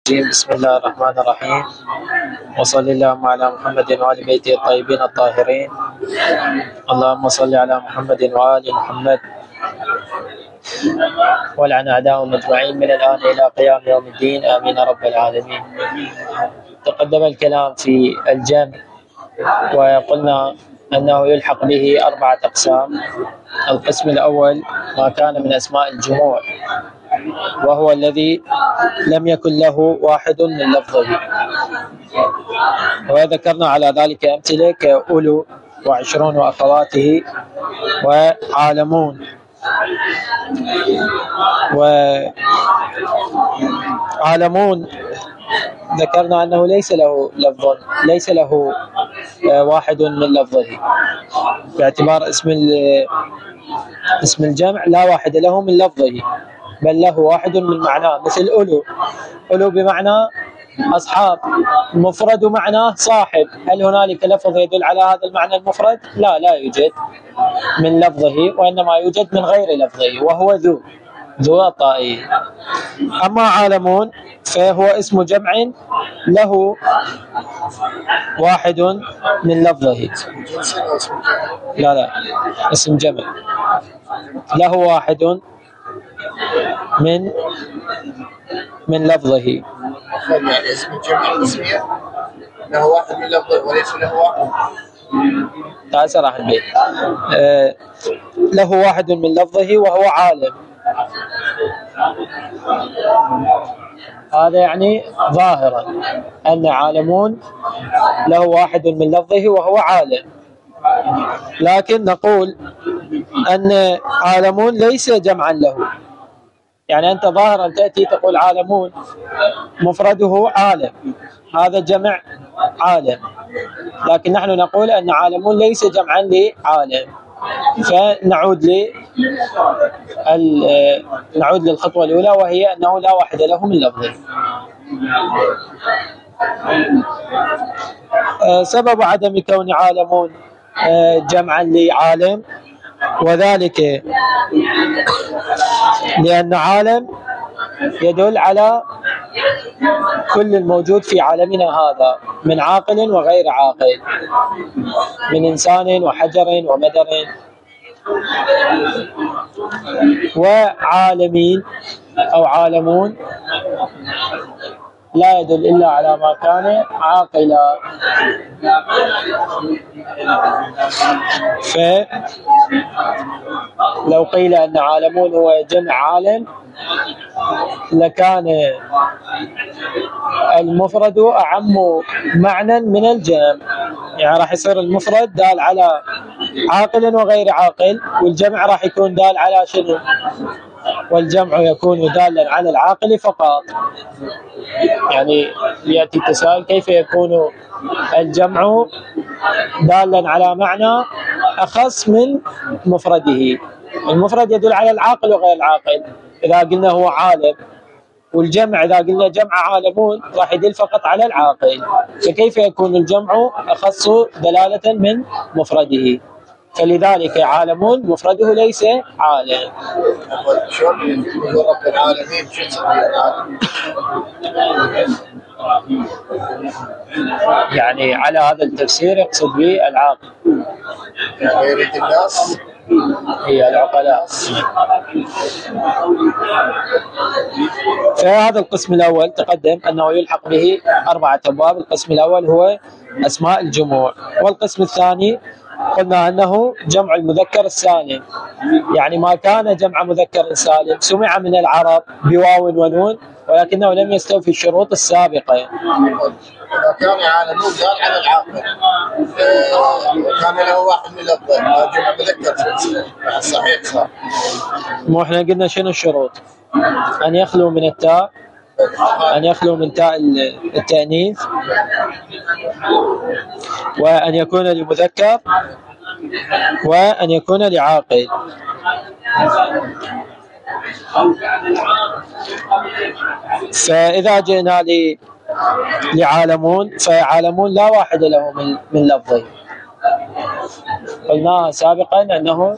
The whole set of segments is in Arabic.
الرجيم. بسم الله الرحمن الرحيم، وصل اللهم على محمد وآل بيته الطيبين الطاهرين. اللهم صل على محمد وآل محمد ولعن أعداءهم أجمعين من الآن إلى قيام يوم الدين، آمين رب العالمين. تقدم الكلام في الجمع وقلنا أنه يلحق به 4 أقسام. القسم الأول ما كان من أسماء الجموع، وهو الذي لم يكن له واحد من لفظه، وذكرنا على ذلك أمثلة كأولو وعشرون وأخواته وعالمون. وعالمون ذكرنا أنه ليس له لفظ، ليس له واحد من لفظه، باعتبار اسم الجمع لا واحد له من لفظه، بل له واحد من معناه، مثل أولو. أولو بمعنى أصحاب، مفرد معناه صاحب. هل هنالك لفظ يدل على هذا المعنى المفرد؟ لا يوجد من لفظه، وإنما يوجد من غير لفظه، وهو ذو الطائي. أما عالمون فهو اسم جمع له واحد من لفظه. لا، اسم جمع له واحد من لفظه. يعني اسم الجمع الاسمية له واحد من لفظه وليس له واحد. سرح البيت. له واحد من لفظه وهو عالم. هذا يعني ظاهرا أن عالمون له واحد من لفظه وهو عالم، لكن نقول أن عالمون ليس جمعا له. يعني أنت ظاهرا تأتي تقول عالمون مفرده عالم، هذا جمع عالم، لكن نحن نقول أن عالمون ليس جمعا لعالم. فنعود للخطوة الأولى، وهي أنه لا واحد له من لفظه. سبب عدم كون عالمون جمعا لعالم، وذلك لأن عالم يدل على كل الموجود في عالمنا هذا من عاقل وغير عاقل، من إنسان وحجر ومدر. وعالمين أو عالمون لا يدل إلا على ما كان عاقلا. فلو قيل أن عالمون هو جمع عالم لكان المفرد أعم معنى من الجمع، يعني راح يصير المفرد دال على عاقل وغير عاقل، والجمع راح يكون دال على شنو؟ والجمع يكون دالا على العاقل فقط. يعني يأتي التساؤل: كيف يكون الجمع دالا على معنى أخص من مفرده؟ المفرد يدل على العاقل وغير العاقل إذا قلنا هو عالم، والجمع إذا قلنا جمع عالمون راح يدل فقط على العاقل، فكيف يكون الجمع أخص دلالة من مفرده؟ فلذلك عالمون مفرده ليس عالم. رب العالمين يعني على هذا التفسير يقصد به العاقل، غير الناس هي العقلاء. فهذا القسم الأول تقدم أنه يلحق به 4 أبواب. القسم الأول هو أسماء الجموع، والقسم الثاني قلنا أنه جمع المذكر السالم، يعني ما كان جمع مذكر سالم سمع من العرب بواو ونون ولكنه لم يستوفي الشروط السابقة. إذا كان عالمون دال على العاقل كان له واحد من لفظه، جمع مذكر صحيح صح. مو احنا قلنا شنو الشروط؟ أن يخلو من التاء، أن يخلو من تاء التأنيث، وأن يكون لمذكر، وأن يكون لعاقل. فإذا جئنا لعالمون، فعالمون لا واحد له من لفظه. قلنا سابقا أنه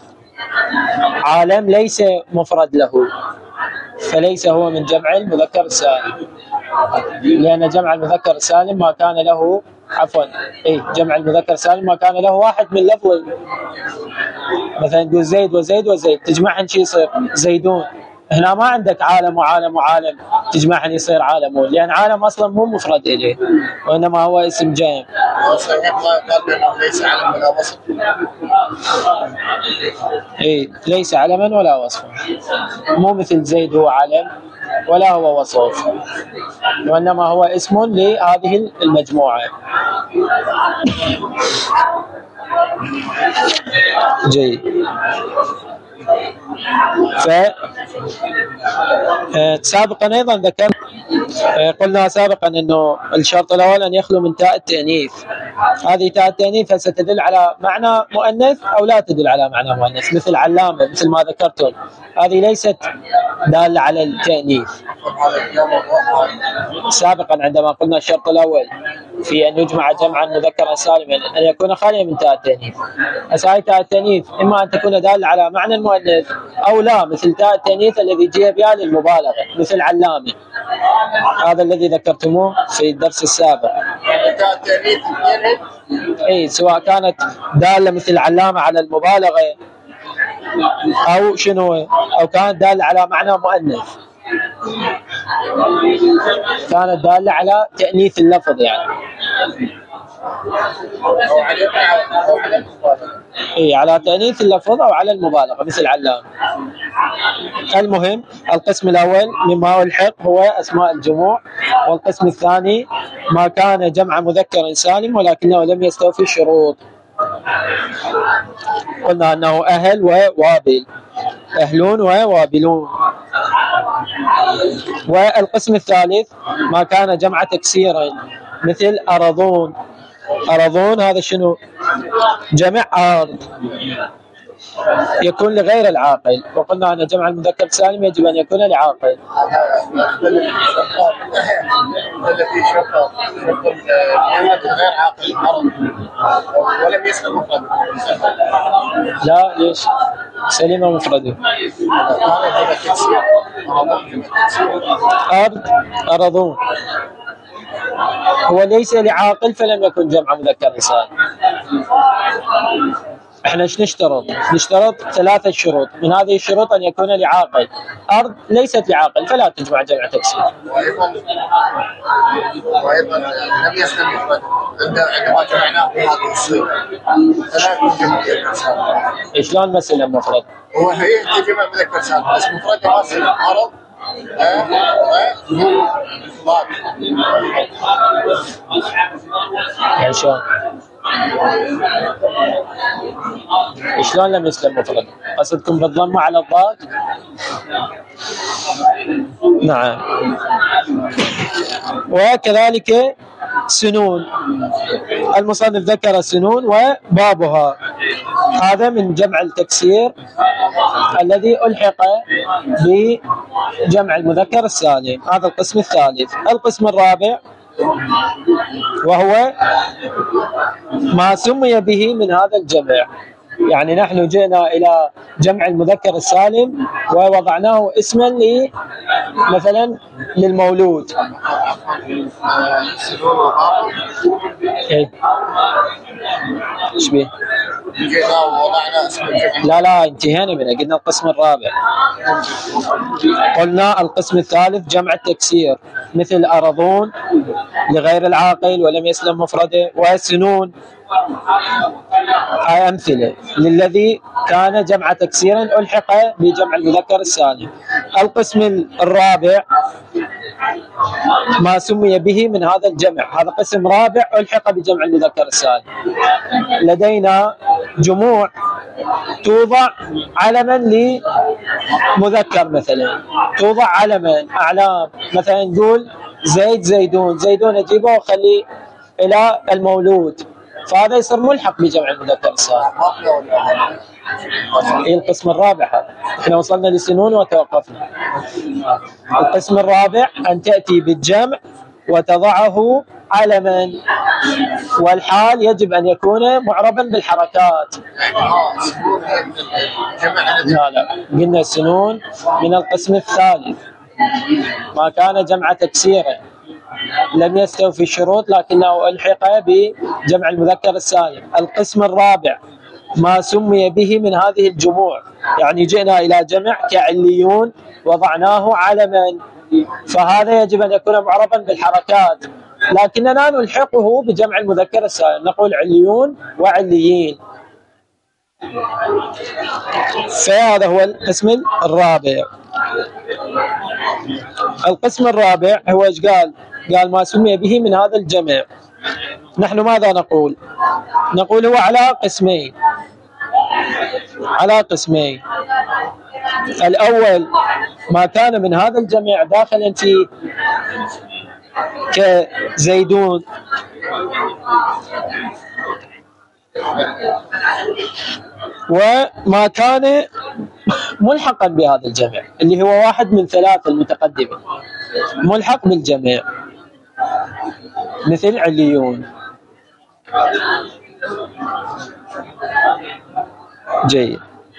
عالم ليس مفرد له، فليس هو من جمع المذكر السالم. لأن جمع المذكر السالم ما كان له جمع المذكر السالم ما كان له واحد من لفظ. مثلا تقول زيد وزيد وزيد، تجمعهن شي يصير زيدون. هنا ما عندك عالم وعالم وعالم تجمعهن يصير عالمون، لأن عالم أصلا مو مفرد إليه وإنما هو اسم جامع. ليس علم ولا وصف. ليس علما ولا وصفا، مو مثل زيد هو علم ولا هو وصف، وإنما هو اسم لهذه المجموعة. جيد. سابقا أيضا قلنا سابقا أنه الشرط الأول أن يخلو من تاء التأنيث. هذه تاء التأنيث ستدل على معنى مؤنث أو لا تدل على معنى مؤنث، مثل علامة، مثل ما ذكرتم، هذه ليست دالة على التأنيث. سابقا عندما قلنا الشرط الأول في أن يجمع جمعا مذكرا سالما أن يكون خاليا من تاء التأنيث. هذه تاء التأنيث إما أن تكون دالة على معنى المؤنث أو لا، مثل تاء التأنيث الذي جاء بها للمبالغة، مثل علامة، هذا الذي ذكرتموه في الدرس السابق. سواء كانت دالة مثل علامة على المبالغة أو أو كانت دالة على معنى مؤنث، كانت دالة على تأنيث اللفظ يعني. على تأنيث اللفظ أو على المبالغة مثل علامة. المهم القسم الأول مما ألحق هو أسماء الجموع، والقسم الثاني ما كان جمع مذكر سالم ولكنه لم يستوفي الشروط. قلنا أنه أهل ووابل، أهلون ووابلون. والقسم الثالث ما كان جمع تكسير مثل أرضون. أرضون هذا جمع أرض، يكون لغير العاقل، وقلنا أن جمع المذكر السالم يجب أن يكون لعاقل. الذي شرط غير عاقل ولم يسلم مفرد. لا، ليش؟ سلم مفرده. أرضون هو ليس لعاقل فلم يكن جمع مذكر سالم. احنا ايش نشترط؟ نشترط 3 شروط، من هذه الشروط ان يكون لعاقل. ارض ليست لعاقل فلا تجمع جمع تكسير. وايضا لم يسلم مفرد عندما جمعناه بهذه الصيغه فلا يكون جمع مذكر سالم. شلون مثلا مفرد؟ هو هي جمع مذكر سالم بس مفرد ما يصير ارض يعني شلون لم يسلم مفرد؟ قصدكم بالضمة على الضاد؟ نعم. وكذلك سنون، المصنف ذكر سنون وبابها، هذا من جمع التكسير الذي ألحق بجمع المذكر السالم. هذا القسم الثالث. القسم الرابع وهو ما سمي به من هذا الجمع، يعني نحن جئنا إلى جمع المذكر السالم ووضعناه اسما مثلا للمولود. ايش بيه؟ لا انتهينا منه، قلنا القسم الرابع. قلنا القسم الثالث جمع التكسير مثل أرضون لغير العاقل ولم يسلم مفرده، وسنون، هاي أمثلة للذي كان جمع تكسيرا ألحق بجمع المذكر السالم. القسم الرابع ما سمي به من هذا الجمع، هذا قسم رابع ألحق بجمع المذكر السالم. لدينا جموع توضع علما لمذكر، مثلا توضع علما أعلام، مثلا نقول زيد زيدون، زيدون أجيبه وخليه إلى المولود، فهذا يصير ملحق بجمع المذكر السالم. القسم الرابع هذا، احنا وصلنا لسنون وتوقفنا. القسم الرابع أن تأتي بالجمع وتضعه علما، والحال يجب أن يكون معربا بالحركات. لا قلنا السنون من القسم الثالث، ما كان جمع تكسير لم يستوفي الشروط لكنه ألحق بجمع المذكر السالم. القسم الرابع ما سمي به من هذه الجموع، يعني جئنا إلى جمع كعليون وضعناه علما، فهذا يجب أن يكون معربا بالحركات، لكننا نلحقه بجمع المذكر السالم، نقول عليون وعليين. فهذا هو القسم الرابع. القسم الرابع هو ايش قال؟ قال ما سمي به من هذا الجمع. نحن ماذا نقول؟ نقول هو على قسمين. الأول ما كان من هذا الجمع داخلا في كزيدون، وما كان ملحقا بهذا الجمع اللي هو واحد من ثلاثة المتقدمة ملحق بالجمع، مثل عليون. جيد،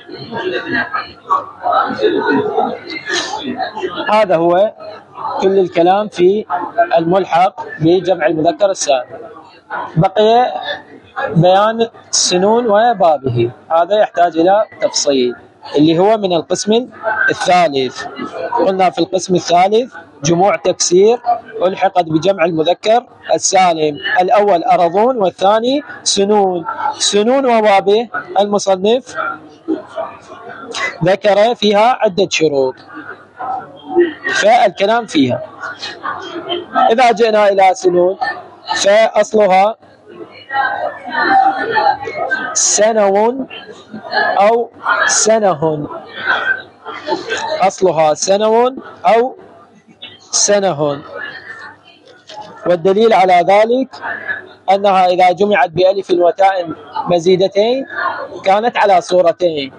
هذا هو كل الكلام في الملحق بجمع المذكر السالم. بقي بيان السنون وبابه، هذا يحتاج إلى تفصيل، اللي هو من القسم الثالث. قلنا في القسم الثالث جموع تكسير ألحقت بجمع المذكر السالم، الأول أرضون والثاني سنون. سنون وبابه المصنف ذكر فيها عدة شروط فالكلام فيها. إذا جئنا إلى سنون فأصلها سنو أو سنه، أصلها سنو أو سنه، والدليل على ذلك أنها إذا جمعت بألف وتاء مزيدتين كانت على صورتين.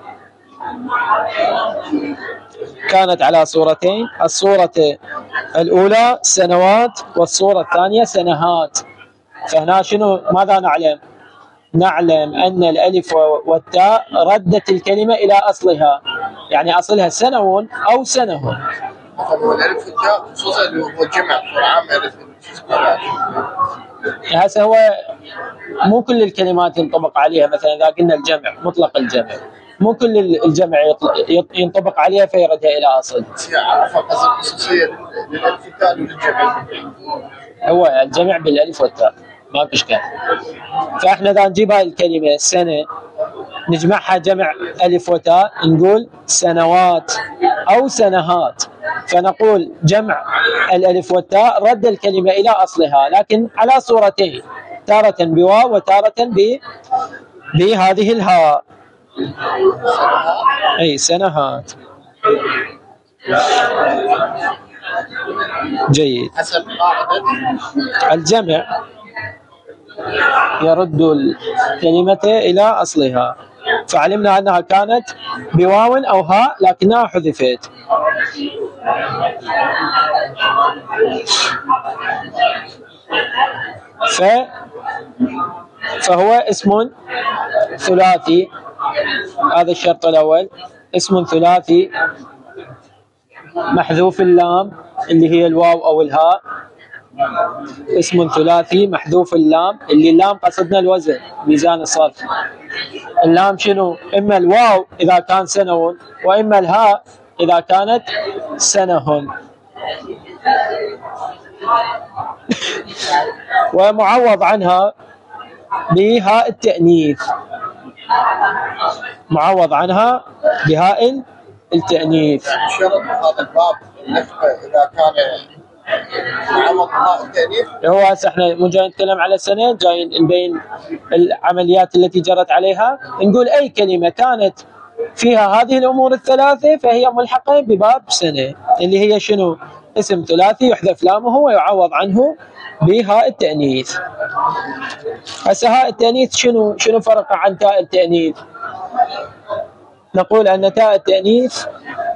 الصورة الأولى سنوات والصورة الثانية سنهات. فهنا شنو ماذا نعلم؟ نعلم أن الألف والتاء ردت الكلمة إلى أصلها، يعني أصلها سنو أو سنه. الألف والتاء خصوصا اللي هو الجمع هسه هو مو كل الكلمات ينطبق عليها، مثلا إذا قلنا الجمع مطلق الجمع مو كل الجمع ينطبق عليها فيردها إلى أصل. خصوصية للألف والتاء للجمع، هو الجمع بالألف والتاء ما في إشكال. فإحنا إذا نجيب هاي الكلمة سنة نجمعها جمع ألف وتاء نقول سنوات أو سنهات، فنقول جمع الألف والتاء رد الكلمة إلى أصلها لكن على صورتين، تارة بواو وتارة بهذه الهاء. أي سنهات. جيد. حسب قاعدة الجمع يرد الكلمة إلى أصلها، فعلمنا أنها كانت بواو أو هاء لكنها حذفت. فهو اسم ثلاثي، هذا الشرط الأول، اسم ثلاثي محذوف اللام اللي هي الواو أو الهاء، اسم ثلاثي محذوف اللام، اللي اللام قصدنا الوزن ميزان الصرف. اللام شنو؟ إما الواو إذا كان سنو وإما الهاء إذا كانت سنه. ومعوض عنها بهاء التأنيث، معوض عنها بهاء التأنيث. شرط هذا الباب النفقة إذا كان معوض هاء التأنيث. هو هسه احنا مو جاي نتكلم على سنة، جاي نبين العمليات التي جرت عليها. نقول أي كلمة كانت فيها هذه الأمور الثلاثة فهي ملحقة بباب سنة، اللي هي شنو؟ اسم ثلاثي يحذف لامه ويعوض عنه بهاء التأنيث. هسه هاء التأنيث شنو فرق عن تاء التأنيث؟ نقول أن تاء التأنيث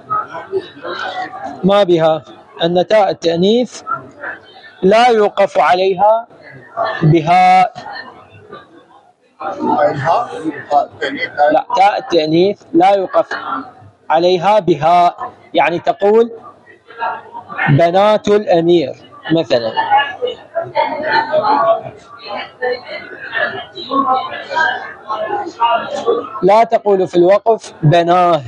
ما بها، أن تاء التأنيث لا يوقف عليها بهاء. لا، تاء التأنيث لا يوقف عليها بهاء، يعني تقول بنات الأمير مثلا لا تقول في الوقف بناه،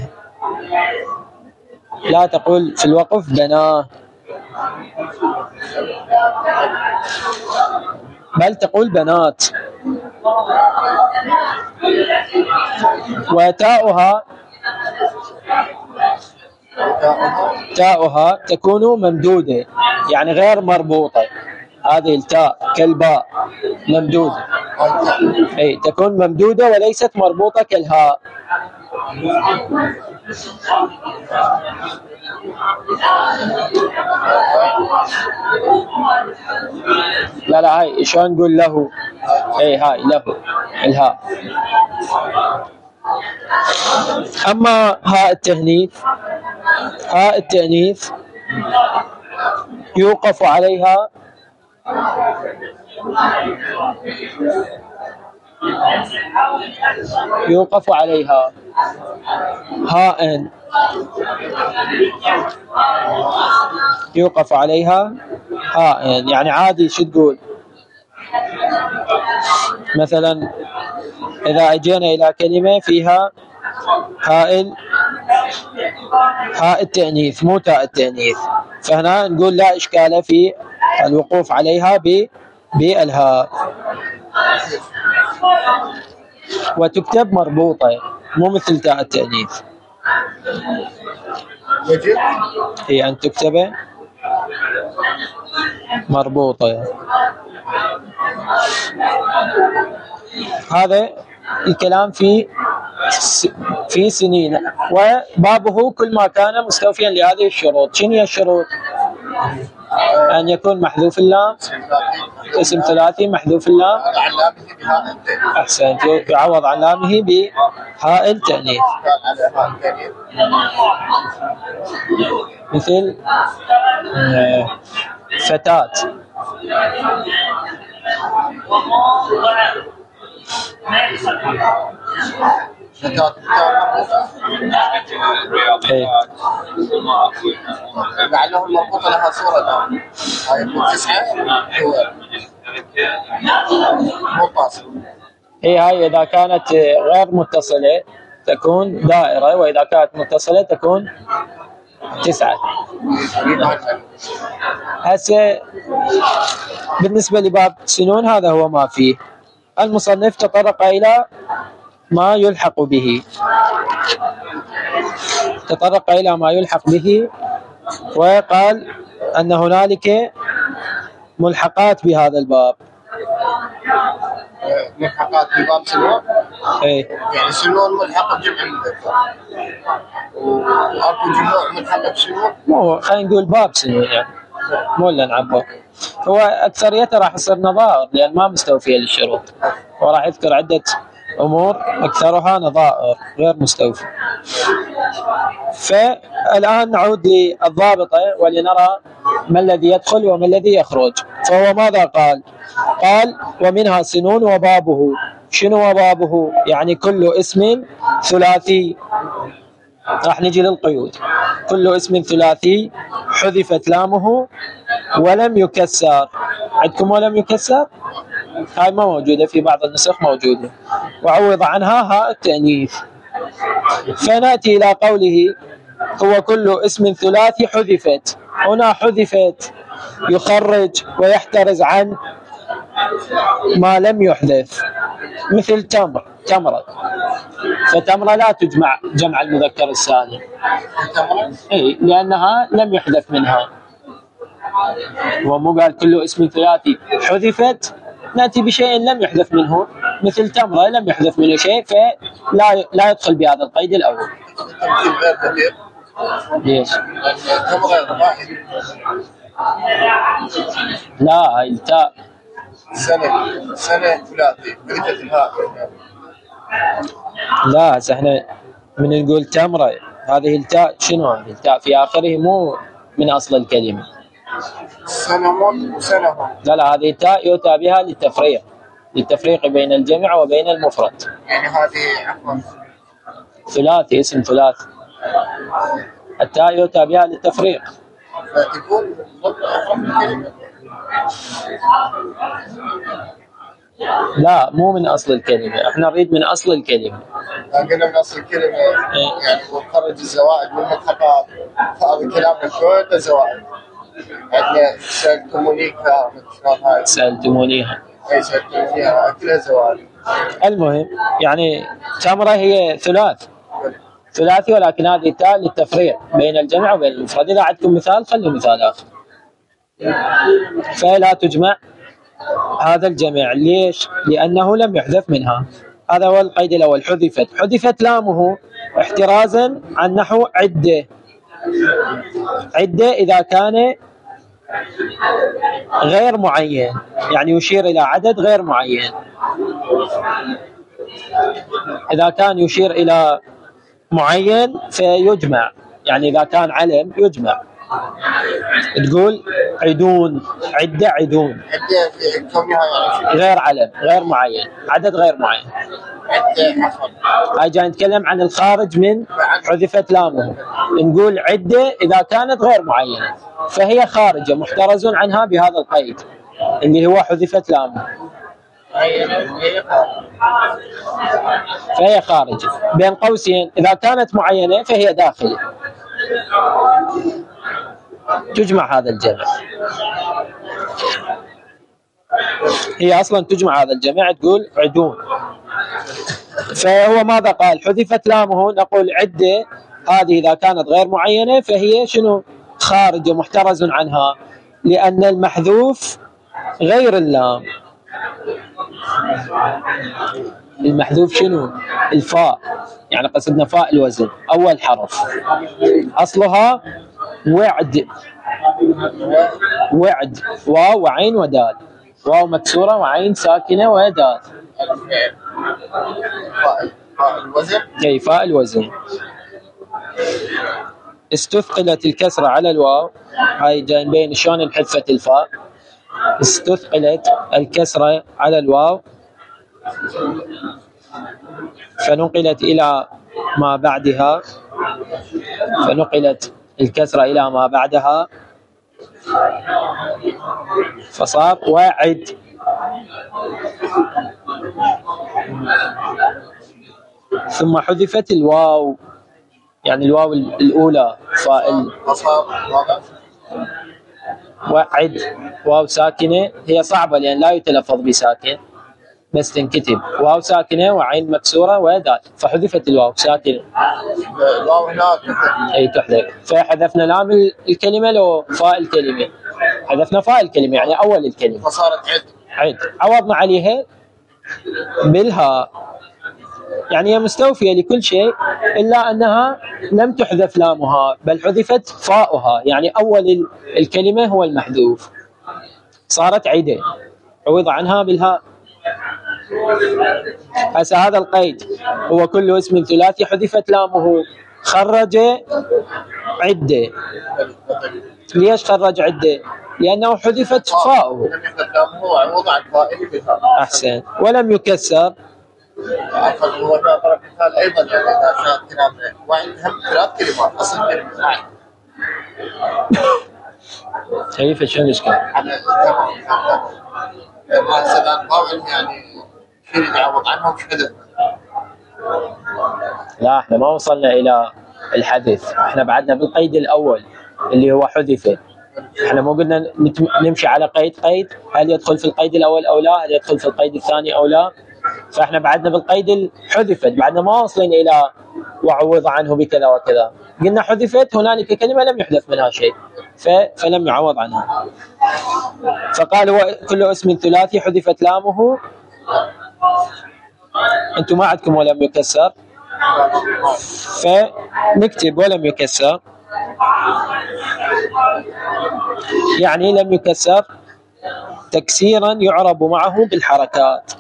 لا تقول في الوقف بناه، بل تقول بنات. تاؤها تكون ممدودة يعني غير مربوطة. هذه التاء كالباء ممدودة، أي تكون ممدودة وليست مربوطة كالهاء. لا هاي شلون نقول له؟ اي هاي له الهاء. اما هاء التأنيث، هاء التأنيث يوقف عليها هاء، يوقف عليها هاء يعني عادي. شو تقول مثلا إذا أجينا إلى كلمة فيها هاء التأنيث مو تاء التأنيث، فهنا نقول لا إشكال في الوقوف عليها بالهاء، وتكتب مربوطة مو مثل تاء التأنيث. هي أن تكتب مربوطة. هذا الكلام في سنين، وبابه كل ما كان مستوفيا لهذه الشروط. شنو هي الشروط؟ أن يكون محذوف اللام، اسم ثلاثي محذوف اللام، أحسنت، يعوض عن لامه بهاء التأنيث، مثل فتاة. لعله المربوطة لها صورة هاي 9 متصل. هاي إذا كانت غير متصلة تكون دائرة، وإذا كانت متصلة تكون 9. هسه بالنسبة لباب سنون هذا هو ما فيه. المصنف تطرق إلى ما يلحق به، وقال أن هنالك ملحقات بهذا الباب. ملحقات بباب سنون؟ يعني سنون ملحقة بجمع المذكر، وأكو جموع ملحقة بسنون؟ مو خلينا نقول باب سنون يعني، مو اللي نعبر. هو أكثريته راح يصير نظائر لأن ما مستوفية للشروط، وراح يذكر عدة أمور أكثرها نظائر غير مستوفي. فالآن نعود للضابطة ولنرى ما الذي يدخل وما الذي يخرج. فهو ماذا قال؟ قال ومنها سنون وبابه. شنو وبابه؟ يعني كل اسم ثلاثي. راح نجي للقيود. كل اسم ثلاثي حذفت لامه ولم يكسر. عندكم ولم يكسر؟ هاي ما موجودة، في بعض النسخ موجودة، وعوض عنها هاء التأنيث. فنأتي إلى قوله هو كل اسم ثلاثي حذفت. هنا حذفت يخرج ويحترز عن ما لم يحذف، مثل تمرة. فتمرة لا تجمع جمع المذكر السالم، لأنها لم يحذف منها. ومو قال كل اسم ثلاثي حذفت، نأتي بشيء لم يحذف منه، مثل تمرة لم يحذف منه شيء، فلا يدخل بهذا القيد الأول. ليش؟ لا هاي التاء سنة ثلاثي حذفت الهاء. لا هسه احنا من نقول تمرة، هذه التاء شنو؟ هذه التاء في آخره مو من أصل الكلمة. سنة. لا هذه التاء يؤتى بها للتفريق بين الجمع وبين المفرد. يعني هذه عفوا ثلاثي، اسم ثلاثي، التاء يؤتى بها للتفريق. فتكون لا، مو من اصل الكلمه، احنا نريد من اصل الكلمه. قلنا من اصل الكلمه يعني ونخرج الزوائد والملحقات، فهذا كلامنا كله زوائد. عندنا سألتمونيها، شلون هاي؟ سألتمونيها. اي سألتمونيها كلها زوائد. المهم يعني تمرة هي ثلاثي، ولكن هذه تاء للتفريق بين الجمع وبين المفرد. إذا عندكم مثال خلوا مثال آخر. فلا تجمع هذا الجمع. ليش؟ لأنه لم يحذف منها. هذا هو القيد الأول. حذفت لامه احترازا عن نحو عدة إذا كان غير معين، يعني يشير إلى عدد غير معين. إذا كان يشير إلى معين فيجمع، يعني إذا كان علم يجمع. تقول عدون، عدة عدون، غير علم غير معين، عدد غير معين. هاي جاي نتكلم عن الخارج من حذفت لامه. نقول عدة إذا كانت غير معينة فهي خارجة، محترز عنها بهذا القيد اللي هو حذفت لامه، فهي خارجة. بين قوسين إذا كانت معينة فهي داخلة. تجمع هذا الجمع، هي أصلا تجمع هذا الجمع. تقول عدون. فهو ماذا قال؟ حذفت لامه. نقول عدة هذه إذا كانت غير معينة فهي شنو؟ خارجة، محترز عنها، لأن المحذوف غير اللام. المحذوف شنو؟ الفاء، يعني قصدنا فاء الوزن أول حرف. أصلها وعد، واو وعين ودال، واو مكسورة وعين ساكنة ودال. أي فاء الوزن. استثقلت الكسرة على الواو. هاي جاي نبين شلون انحذفت الفاء. استثقلت الكسرة على الواو فنقلت إلى ما بعدها، فنقلت الكسرة إلى ما بعدها فصار واعد. ثم حذفت الواو، يعني الواو الأولى فاء وعد، واو ساكنة. هي صعبة لأن لا يتلفظ بساكن بس تنكتب. واو ساكنة وعين مكسورة ودال، فحذفت الواو ساكنة. الواو هنا أي تحذف. فحذفنا لام الكلمة لو فاء الكلمة. حذفنا فاء الكلمة يعني أول الكلمة فصارت عد. عوضنا عليها بالهاء، يعني هي مستوفية لكل شيء إلا أنها لم تحذف لامها بل حذفت فاؤها، يعني أول الكلمة هو المحذوف. صارت عدة، عوض عنها بالهاء. هسه هذا القيد هو كل اسم ثلاثي حذفت لامه خرج عدة. ليش خرج عدة؟ لأنه حذفت فاؤه. أحسن. ولم يكسر. هو ضرب مثال ايضا، يعني اذا كان كلام وعندهم ثلاث كلمات اصل كلمه. كيف شو المشكله؟ يعني شيء يعوض عنهم حذف. لا، احنا ما وصلنا الى الحذف، احنا بعدنا بالقيد الاول اللي هو حذف. احنا مو قلنا نمشي على قيد، هل يدخل في القيد الاول او لا، هل يدخل في القيد الثاني او لا. فاحنا بعدنا بالقيد الحذفت، بعدنا ما وصلنا الى وعوض عنه بكذا وكذا. قلنا حذفت هنالك كلمه لم يحذف منها شيء فلم يعوض عنها. فقال هو كل اسم ثلاثي حذفت لامه. انتم ما عندكم ولم يكسر، فنكتب ولم يكسر، يعني لم يكسر تكسيرا يعرب معه بالحركات.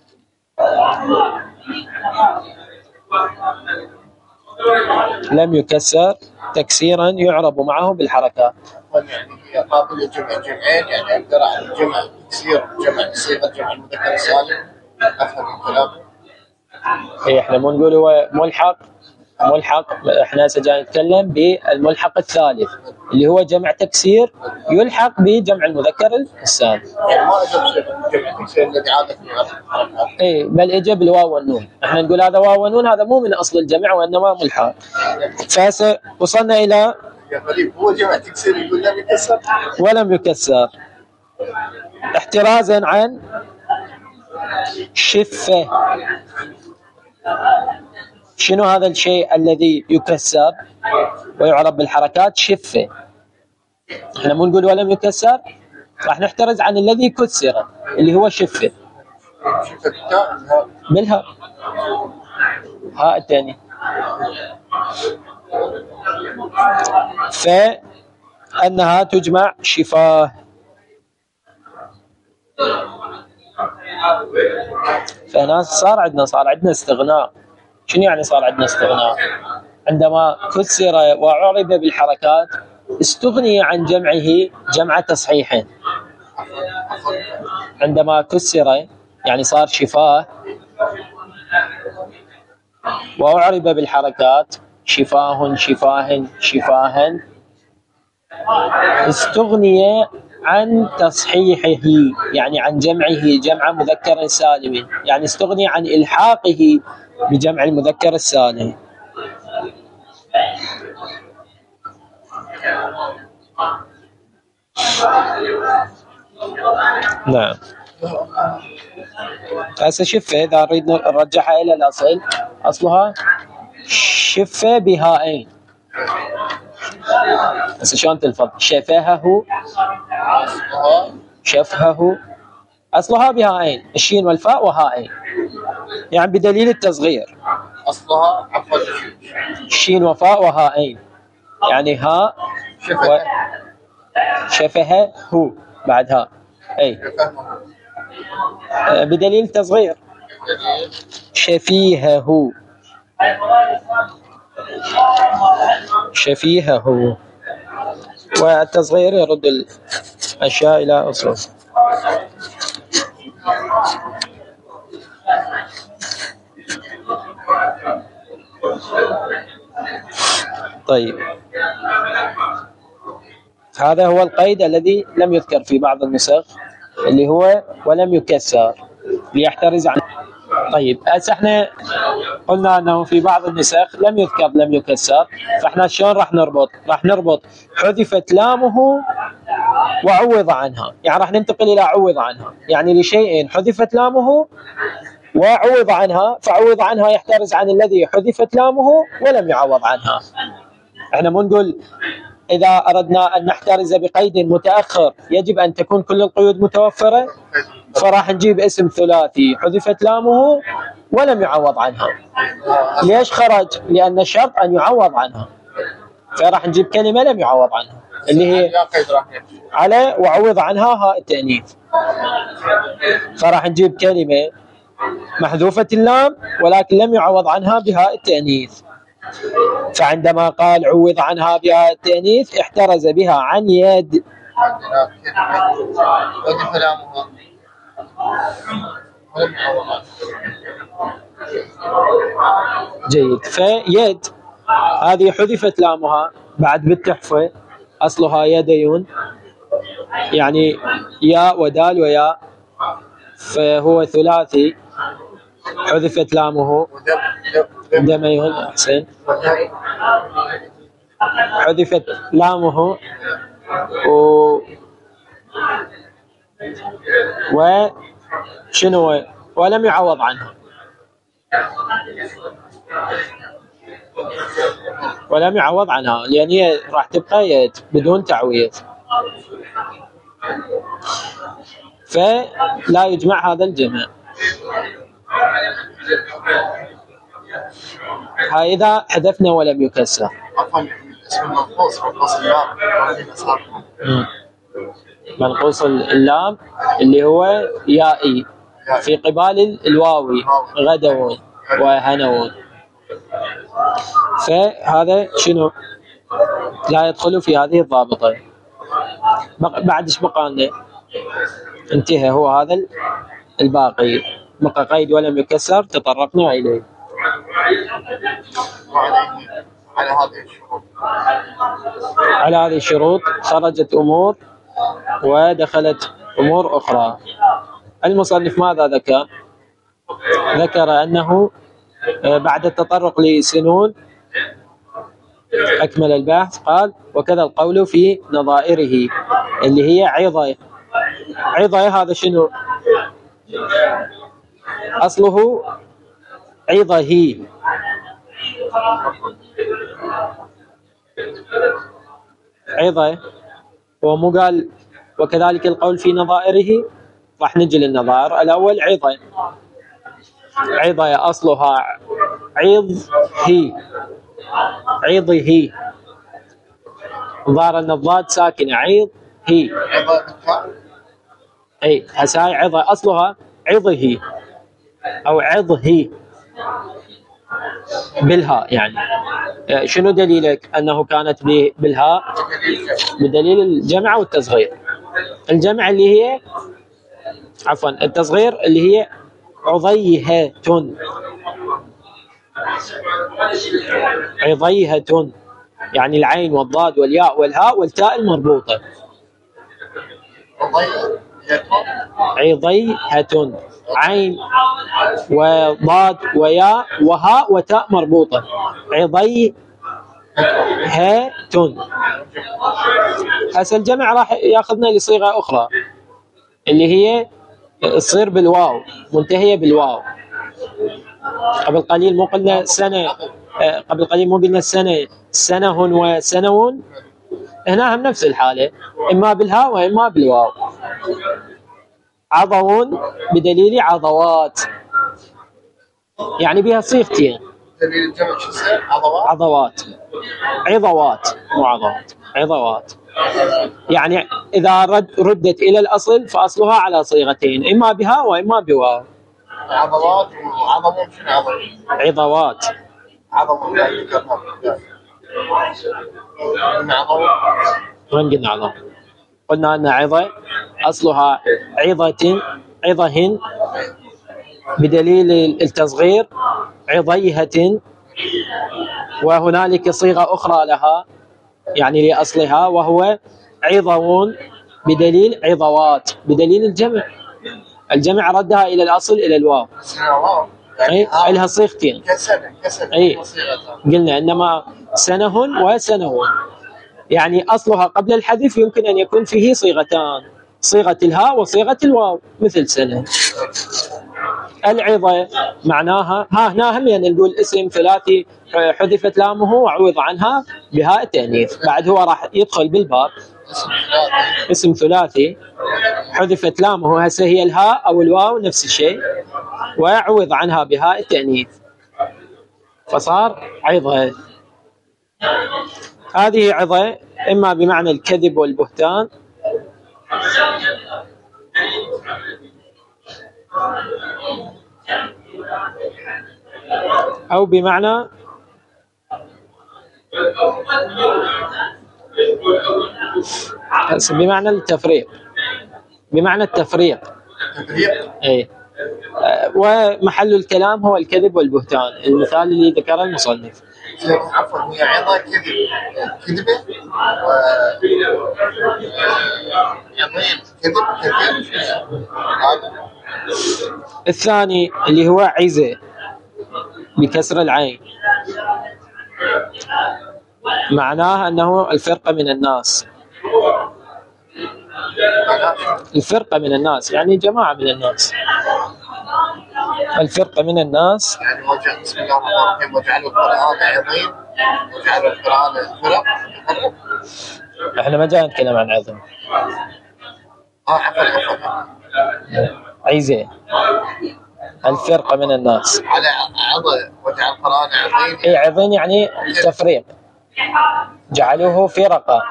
لم يكسر تكسيرا يعرب معه بالحركات. يعني قابل لجمع جمعين، يعني اقدر اعمل جمع تكسير جمع صيغه جمع المذكر السالم. افهم الكلام. احنا مو نقول هو ملحق ملحق، احنا هسه جاي نتكلم بالملحق الثالث اللي هو جمع تكسير يلحق بجمع المذكر السالم. يعني ما اجى جمع تكسير الذي عاده في الحركات. اي بل اجى بالواو والنون، احنا نقول هذا واو ونون، هذا مو من اصل الجمع وانما ملحق. فهسه وصلنا الى يا غريب، هو جمع تكسير يقول لم يكسر ولم يكسر احترازا عن شفه. شنو هذا الشيء الذي يكسر ويعرب بالحركات؟ شفه. احنا مو نقول ولم يكسر، راح نحترز عن الذي كسر اللي هو شفه بالهاء، هاء الثاني. فانها تجمع شفاه. فهنا صار عندنا استغناء. شنو يعني صار عندنا استغناء؟ عندما كسر وعرب بالحركات استغني عن جمعه جمع تصحيح. عندما كسر يعني صار شفاه وأعرب بالحركات شفاه شفاه شفاها، استغني عن تصحيحه يعني عن جمعه جمع مذكر سالم، يعني استغني عن إلحاقه بجمع المذكر السالم. نعم. هسه شفه إذا نريد نرجعها إلى الأصل، أصلها شفه بهائين. هسه شلون تلفظ؟ شفهه شفهه، أصلها بهائين، الشين والفاء وهائين، يعني بدليل التصغير. اصلها عفوا شين وفاء وهائين، يعني هاء شفهه هو بعد هاء، أي بدليل التصغير. شفيهه شفيهه، والتصغير يرد الأشياء إلى أصول. طيب، هذا هو القيد الذي لم يذكر في بعض النسخ اللي هو ولم يكسر ليحترز عن. طيب هسه احنا قلنا انه في بعض النسخ لم يذكر لم يكسر، فاحنا شلون راح نربط؟ راح نربط حذفت لامه وعوض عنها، يعني راح ننتقل الى عوض عنها، يعني لشيء حذفت لامه وعوض عنها، فعوض عنها يحترز عن الذي حذفت لامه ولم يعوض عنها. احنا مو نقول إذا أردنا أن نحترز بقيد متأخر يجب أن تكون كل القيود متوفرة، فراح نجيب اسم ثلاثي حذفت لامه ولم يعوض عنها. ليش خرج؟ لأن الشرط أن يعوض عنها، فراح نجيب كلمة لم يعوض عنها اللي هي على وعوض عنها هاء التأنيث، فراح نجيب كلمة محذوفة اللام ولكن لم يعوض عنها بهاء التأنيث. فعندما قال عوض عنها بهاء التأنيث احترز بها عن يد. جيد. فيد هذه حذفت لامها بعد بالتحفة، أصلها يديون، يعني ياء ودال وياء، فهو ثلاثي حذفت لامه. دميون، أحسن. حذفت لامه وشنو ولم يعوض عنها، ولم يعوض عنها لأن هي راح تبقى يد بدون تعويض، فلا يجمع هذا الجمع. هاي إذا حذفنا ولم يكسر. اسم المنقوص منقوص اللام منقوص اللام اللي هو يائي في قبال الواوي غدون وهنون، فهذا شنو لا يدخل في هذه الضابطة. بعد ايش بقى لنا؟ انتهى هو هذا الباقي، بقى قيد ولم يكسر تطرقنا إليه. على هذه الشروط. على هذه الشروط خرجت أمور ودخلت أمور أخرى. المصنف ماذا ذكر؟ ذكر أنه بعد التطرق لسنون أكمل البحث قال: وكذا القول في نظائره اللي هي عظة. عظة هذا شنو؟ أصله عظه. عظة ومو قال وكذلك القول في نظائره. راح نجي للنظائر. الأول عظة. عظة أصلها عظه. عظه. ظهر أن الضاد ساكنة. عظه. أي هساي عظة أصلها عظه أو عظه بالهاء. يعني شنو دليلك أنه كانت بالهاء؟ بدليل الجمع والتصغير. الجمع اللي هي عفوا التصغير اللي هي عضيهة. عضيهة يعني العين والضاد والياء والهاء والتاء المربوطة. عضيهة عين وضاد وياء وهاء وتاء مربوطة. عضيهة. هسه الجمع راح ياخذنا لصيغة أخرى اللي هي تصير بالواو، منتهية بالواو. قبل قليل مو قلنا سنة، قبل قليل مو قلنا السنة سنه وسنون. هنا هم نفس الحالة، إما بالهاء وإما بالواو. عضون بدليل عضوات، يعني بها صيغتين. دليل الجمع شو يصير؟ عضوات. عضوات مو عضوات، عضوات. يعني إذا ردت إلى الأصل فأصلها على صيغتين، إما بها وإما بواو. عضوات وعضوات. شنو عضوات. وين قلنا عضو؟ قلنا أن عظة أصلها عظة بدليل التصغير عضيهة، وهنالك صيغة أخرى لها يعني لأصلها وهو عظون بدليل عظوات بدليل الجمع. الجمع ردها إلى الأصل إلى الواو. أي لها صيغتين. أي قلنا إنما سنه وسنون، يعني أصلها قبل الحذف يمكن أن يكون فيه صيغتان، صيغة الهاء وصيغة الواو مثل سنة. العظة معناها هنا هم يعني نقول اسم ثلاثي حذفت لامه وعوض عنها بهاء التأنيث. بعد هو راح يدخل بالباب اسم ثلاثي حذفت لامه، هسه هي الهاء أو الواو نفس الشيء، وعوض عنها بهاء التأنيث فصار عظة. هذه عظة إما بمعنى الكذب والبهتان أو بمعنى التفريق. بمعنى التفريق. أي. ومحل الكلام هو الكذب والبهتان، المثال اللي ذكره المصنف. عفوا هي عظة كذبة كذب. الثاني اللي هو عزة بكسر العين، معناه أنه الفرقة من الناس. الفرقة من الناس يعني جماعة من الناس. الفرقة من الناس يعني بسم الله الرحمن الرحيم وجعلوا القرآن عظيم وجعلوا القرآن فرق. احنا ما جاي نتكلم عن عظم. عفوا عزة الفرقة من الناس. على عظة وجعل القرآن عظيم. اي عظيم يعني التفريق، جعلوه فرقة.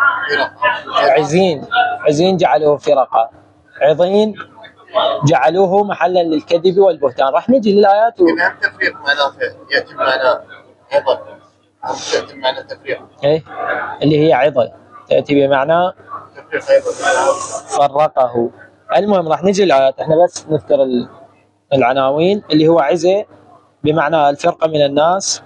عزين جعلوه فرقة. عظيم جعلوه محلا للكذب والبهتان. راح نجي للآيات إذا التفريق معناته يأتي بمعنى عظة، تأتي بمعنى تفريق. إيه اللي هي عظة تأتي بمعنى فرقه. المهم راح نجي للآيات، احنا بس نذكر العناوين اللي هو عزة بمعنى الفرقة من الناس.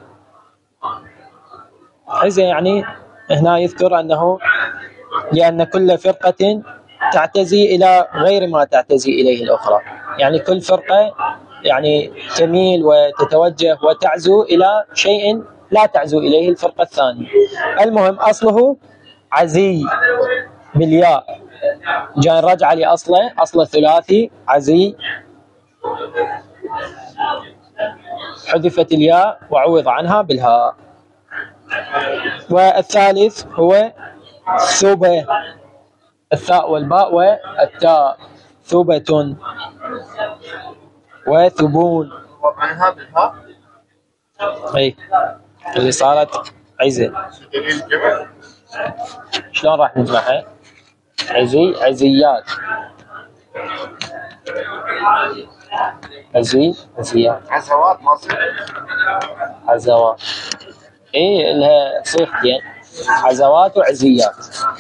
حزة يعني هنا يذكر أنه لأن كل فرقة تعتزي إلى غير ما تعتزي إليه الأخرى، يعني كل فرقة يعني تميل وتتوجه وتعزو إلى شيء لا تعزو إليه الفرقة الثانية. المهم أصله عزي بالياء، جاء رجع لأصله، أصل ثلاثي عزي، حذفت الياء وعوض عنها بالهاء. والثالث هو ثوبة، الثاء والباء والتاء، ثوبة وثبون. وعنها بالهاء اي اللي صارت عزة. دليل جمع. شلون راح نجمعها؟ عزي، عزيات، عزي، عزيات، عزوات ما تصير. عزوات. اي لها صيغتين، عزوات وعزيات.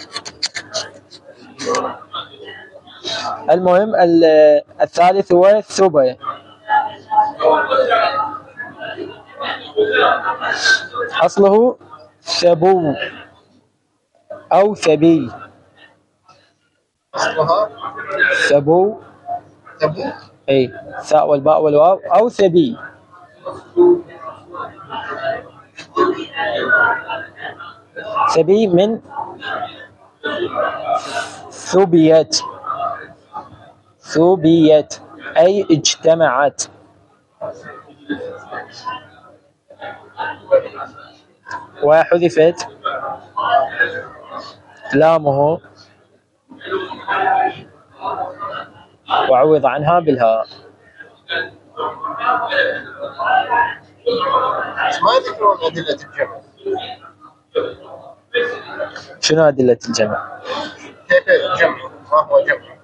المهم الثالث هو الثوبة، أصله ثبو أو ثبي. أصلها ثبو، ثبو. أي الثاء والباء والواو، أو ثبي. ثبي من ثبيت، ثبيت أي اجتمعت. وحذفت لامه وعوض عنها بالهاء. ما يذكرون أدلة الجمع. شنو أدلة الجمع؟ كيف الجمع؟ ما هو جمع؟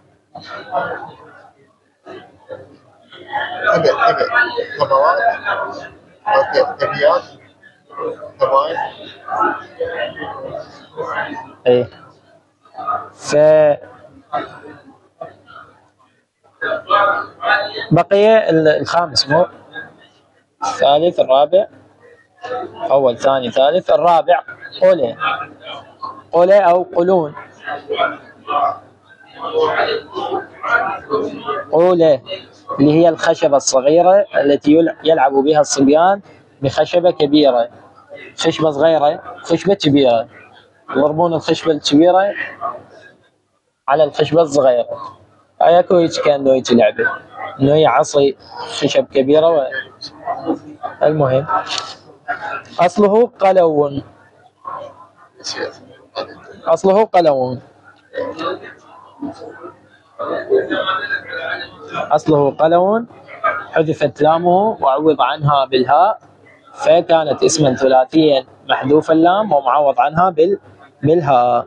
ثبوات أو ثبيات، ثباين. ايه بقي الخامس، مو الثالث، الرابع، أول ثاني ثالث، الرابع قولة، قولة أو قولون. قولة اللي هي الخشبة الصغيرة التي يلعب بها الصبيان بخشبة كبيرة، خشبة صغيرة، خشبة كبيرة، يضربون الخشبة الكبيرة على الخشبة الصغيرة. اكو هيك كأنه هيك لعبة، انه هي عصي خشب كبيرة المهم أصله قلو، أصله قلو، أصله قلو، حذفت لامه وعوض عنها بالهاء، فكانت اسما ثلاثيا محذوف اللام ومعوض عنها بالهاء.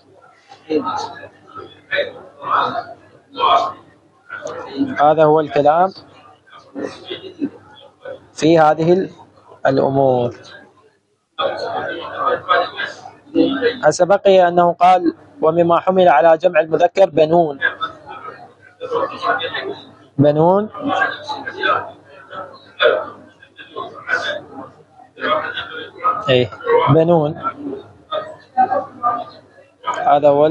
هذا هو الكلام في هذه الأمور. هسه بقي أنه قال ومما حمل على جمع المذكر بنون، بنون ايه بنون، هذا هو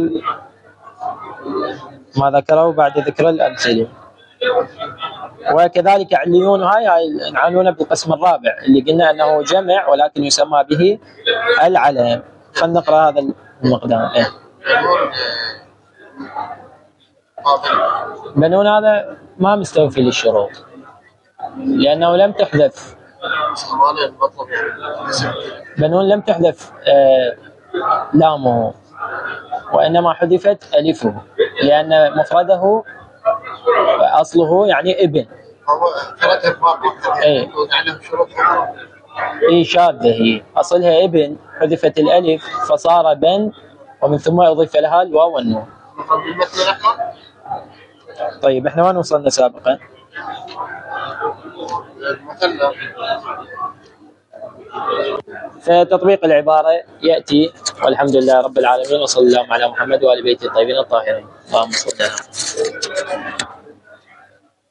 ما ذكره بعد ذكر الأمثلة. وكذلك عليون، هاي نعنونه بالقسم الرابع اللي قلنا أنه جمع ولكن يسمى به العلم. خلينا نقرأ هذا المقدام. إيه. بنون هذا ما مستوفي للشروط لأنه لم تحذف، بنون لم تحذف لامه وإنما حذفت ألفه لأن مفرده أصله يعني ابن. إيه شاذة، هي أصلها ابن، حذفت الألف فصار بن ومن ثم أضيف لها الواو والنون. طيب إحنا وين وصلنا سابقا؟ فتطبيق العبارة يأتي والحمد لله رب العالمين، وصلى الله على محمد وآل بيته الطيبين الطاهرين. اللهم صل على محمد.